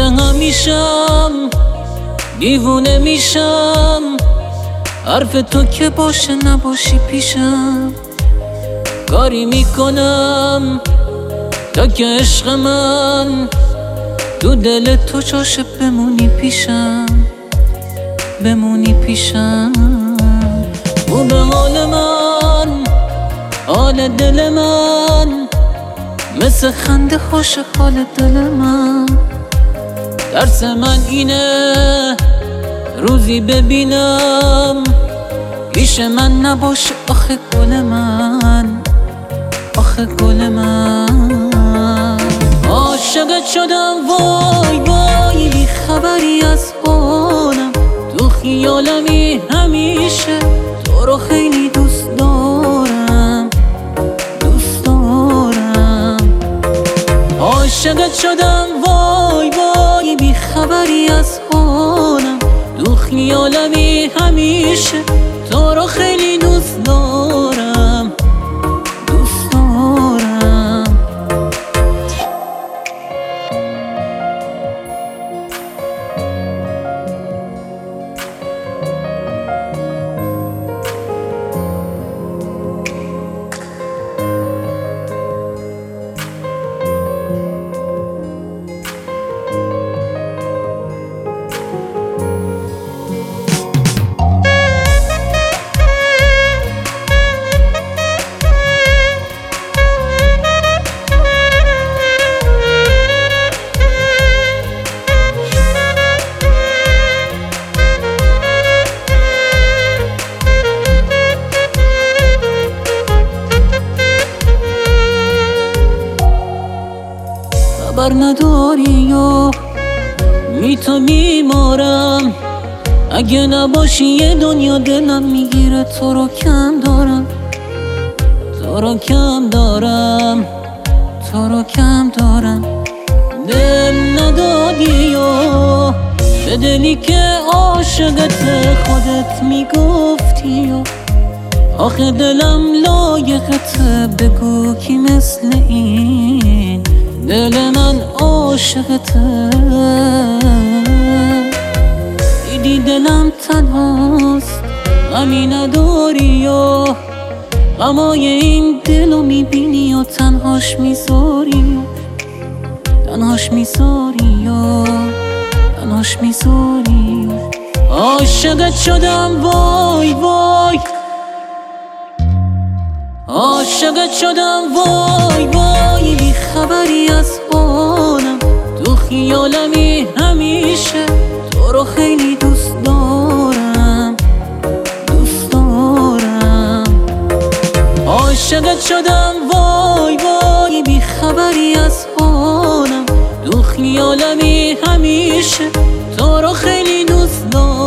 هم میشم، دیوونه میشم، حرف تو که باشه نباشی پیشم. کاری میکنم تا که عشق من تو دل تو جاشه بمونی پیشم، بمونی پیشم. او به حال من، حال دل من، مثل خنده خوش حال دل من. درس من اینه روزی ببینم پیش من نباشه آخه گل من، آخه گل من. عاشقت شدم وای وای، بی خبری از حالم، تو خیالمی همیشه، تو رو خیلی دوست دارم، دوست دارم. عاشقت شدم وای وای، بی خبری از حالم، تو خیالمی همیشه، تو رو خیلی دوست دارم، دوست دارم. خبر نداری و تو میمارم، اگه نباشی یه دنیا دلم میگیره. تو رو کم دارم، تو رو کم دارم، تو رو کم دارم. دل ندادی و به دلی که عاشقت خودت میگفتی و آخه دلم لایقته، بگو کی مثل این دل من عاشقته. دیدی دلم تنهاست، غمی نداری و غمای این دلو میبینی و تنهاش میذاری، تنهاش میذاری و تنهاش میذاری. عاشقت شدم وای وای، عاشقت شدم وای وای، بی خبری از حالم، تو خیالمی همیشه، تو رو خیلی دوست دارم، دوست دارم. عاشقت شدم وای وای، بی خبری از حالم، تو خیالمی همیشه، تو رو خیلی دوست دارم.